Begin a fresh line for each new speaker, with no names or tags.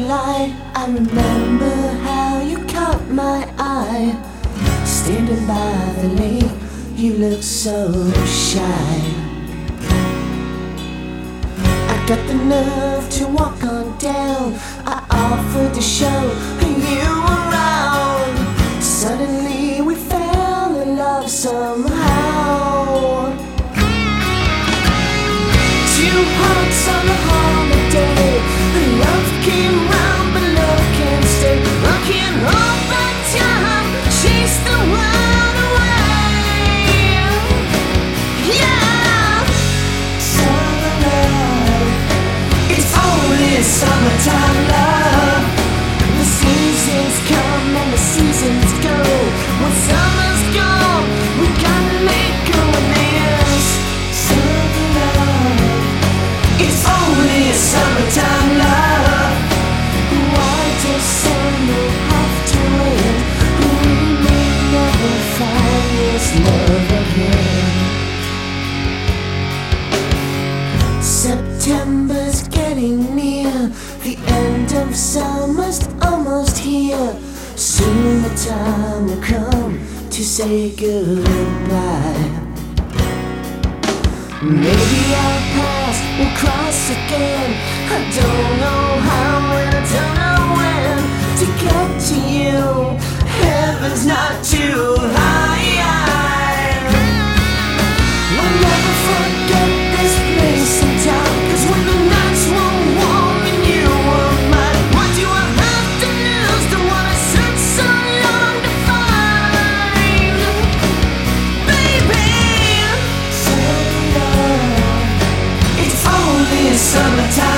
light, I remember how you caught my eye. Standing by the lake, you look so shy. I got the nerve to walk on down. I offered to show you around. Suddenly we fell in love somehow. Two hearts on a holiday. Love came round, but love can't stay. Love can't hold back time, chase the world away. Yeah, summer love, it's only summertime love. The seasons come and the seasons go. When summer's gone, we gotta let go of this. Summer love, it's only summertime love. Why does summer have to end? We may never find this love again. September's getting near. The end of summer's almost here. Soon the time will come to say goodbye. Maybe our paths will cross again. I don't know how and I don't know when to get to you. Heaven's not too high. I'll never forget this place and time. 'Cause when the nights were warm and you were mine, what do I have to lose? The one I searched so long to find, baby. Summer love, it's only summertime.